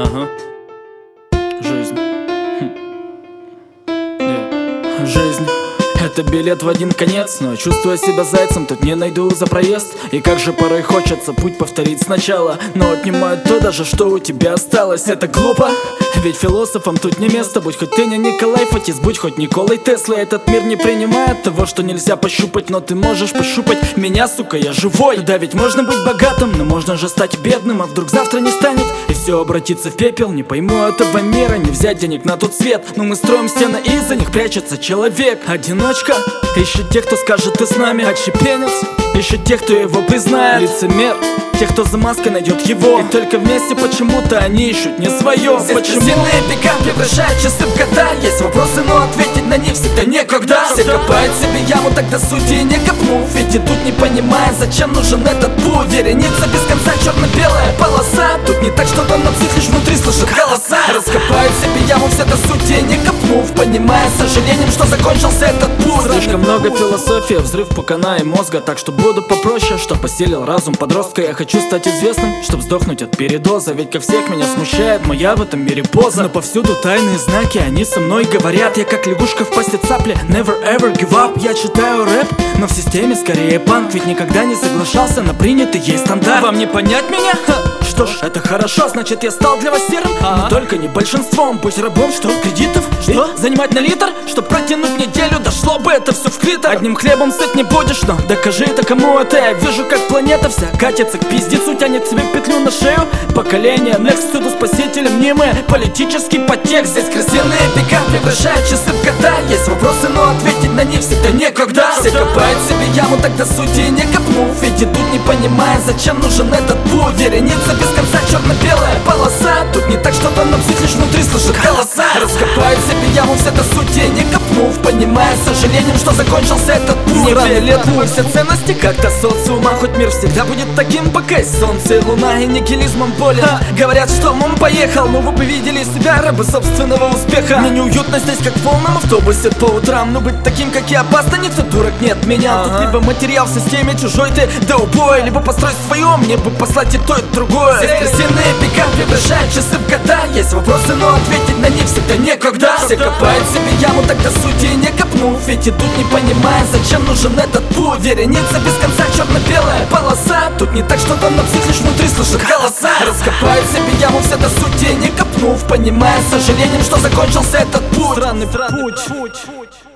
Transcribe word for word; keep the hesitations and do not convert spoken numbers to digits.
Ага. Жизнь. Хм. Yeah. Жизнь. Это билет в один конец, но чувствуя себя зайцем, тут не найду за проезд. И как же порой хочется путь повторить сначала, но отнимают то даже, что у тебя осталось. Это глупо, ведь философам тут не место. Будь хоть ты не Николай Фатис, будь хоть Николай Тесла. Этот мир не принимает того, что нельзя пощупать, но ты можешь пощупать меня, сука, я живой. Да ведь можно быть богатым, но можно же стать бедным. А вдруг завтра не станет и все обратится в пепел. Не пойму этого мира, не взять денег на тот свет, но мы строим стены, и за них прячется человек. Одиночка ищет тех, кто скажет ты с нами. Отщепенец ищет тех, кто его признает. Лицемер тех, кто за маской найдет его. И только вместе почему-то они ищут не свое. Здесь Почему? крысиные бега превращают часы в года. Есть вопросы, но ответить на них всегда некогда. Все копают себе яму, так до сути не копнув. Ведь идут не понимая, зачем нужен этот путь. Вереница без конца, черно-белая полоса. Тут не так, что там на псих лишь внутри слышат голоса. Раскопают себе яму, все до сути не копнув, понимая с сожалением, что закончился этот путь. Слишком много философии, взрыв по канале мозга. Так что буду попроще, что поселил разум подростка. Я хочу стать известным, чтоб сдохнуть от передоза. Ведь как всех меня смущает моя в этом мире поза. Но повсюду тайные знаки, они со мной говорят. Я как лягушка в пасти цапли, never ever give up. Я читаю рэп, но в системе скорее панк. Ведь никогда не соглашался на принятый ей стандарт. Вам не понять меня? Ха. Что ж, это хорошо, значит я стал для вас серым. Но только не большинством, будь рабом, что? Кредитов? Что? И занимать на литр, чтоб протянуть неделю. Дошло бы это все в клитор. Одним хлебом сыт не будешь, но докажи это кому это. Я вижу, как планета вся катится к пиздецу, тянет себе петлю на шею. Поколение next сюда спасители мнимые, политический подтекст. Здесь крысиные бега превращают часы в года. Есть вопросы, но ответить на них всегда некогда. Все копают себе яму, так до сути не копнув. Ведь идут не понимая, зачем нужен этот путь. Вереница без конца, черно-белая полоса. Тут не так, что там на псих лишь внутри слышат голоса. Раскопают себе яму, все до сути не копнув, понимая с сожалением, что закончился этот путь. Нефиолетовые все ценности как-то социума. Хоть мир всегда будет таким, пока есть солнце и луна. И никелизмом болен. Говорят, что он поехал, но вы бы видели себя, рабы собственного успеха. Мне неуютно здесь, как в полном автобусе по утрам. Но быть таким, как я, опасно, никто дурак не отменял. Тут либо материал в системе чужой ты до убоя, либо построй свое, мне бы послать и то, и другое. Здесь крысиные бега превращают часы в года. Есть вопросы, но ответить на них всегда некогда. Все копают себе яму, так до сути не копнув. Ведь идут не понимая, зачем нужен этот путь. Вереница без конца, черно-белая полоса. Тут не так, что там на псих лишь внутри слышат голоса. Раскопают себе яму, все до сути не копнув, понимая с сожалением, что закончился этот путь. Странный путь.